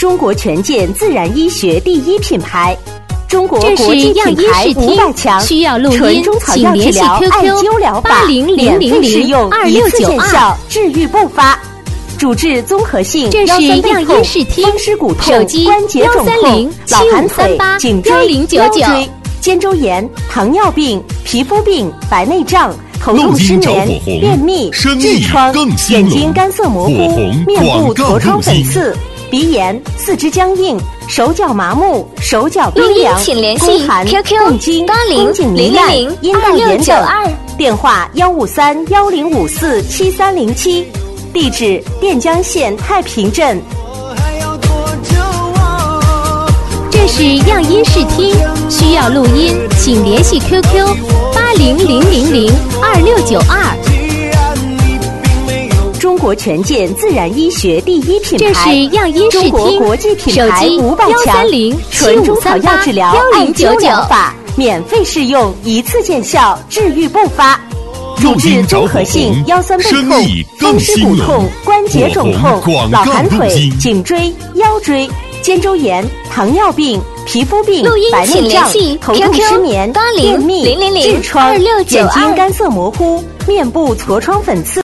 中国全健自然医学第一品牌，中国这国际是样品牌医视听 500强， 需要录音纯中草药治请联系疗， QQ 艾灸疗法，免费试用， 80002692 一次见效，治愈不发。主治综合性这是腰酸背样痛、 医视听风湿骨痛、 手机关节肿痛、老寒腿、 130-7538 颈椎、 1099 腰椎、肩周炎、糖尿病、皮肤病、白内障、头痛失眠、便秘、痔疮、眼睛干涩模糊、面部痤疮粉刺、鼻炎、四肢僵硬、手脚麻木、手脚冰凉、 请联系宫寒、 QQ 宫颈、宫颈糜烂、阴道炎等。电话153-1054-7307，地址垫江县太平镇。 这是样音视听，需要录音，请联系 QQ 80002692。 中国全健自然医学第一品牌， 这是样音视中国听， 国际品牌手机 500强，纯中草药治疗，艾灸疗 130-7538 法，免费试用，一次见效，治愈不发。主治综合性腰酸背痛、风湿骨痛、关节肿痛、老寒腿、颈椎、腰椎、肩周炎、糖尿病、皮肤病、白内障、头痛失眠、便秘、痔疮、眼睛干涩模糊、面部痤疮粉刺。